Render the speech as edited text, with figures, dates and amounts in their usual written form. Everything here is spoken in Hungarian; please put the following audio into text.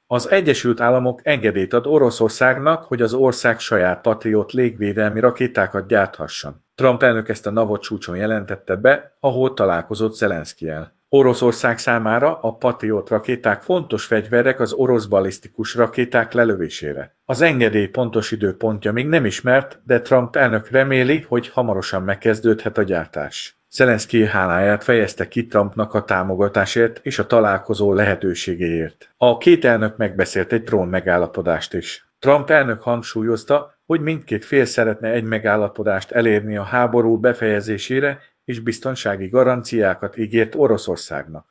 Az Egyesült Államok engedélyt ad Oroszországnak, hogy az ország saját Patriot légvédelmi rakétákat gyárthasson. Trump elnök ezt a NAVO csúcson jelentette be, ahol találkozott Zelenszkijjel. Oroszország számára a Patriot rakéták fontos fegyverek az orosz balisztikus rakéták lelövésére. Az engedély pontos időpontja még nem ismert, de Trump elnök reméli, hogy hamarosan megkezdődhet a gyártás. Zelenszkij háláját fejezte ki Trumpnak a támogatásért és a találkozó lehetőségéért. A két elnök megbeszélt egy drón megállapodást is. Trump elnök hangsúlyozta, hogy mindkét fél szeretne egy megállapodást elérni a háború befejezésére, és biztonsági garanciákat ígért Oroszországnak.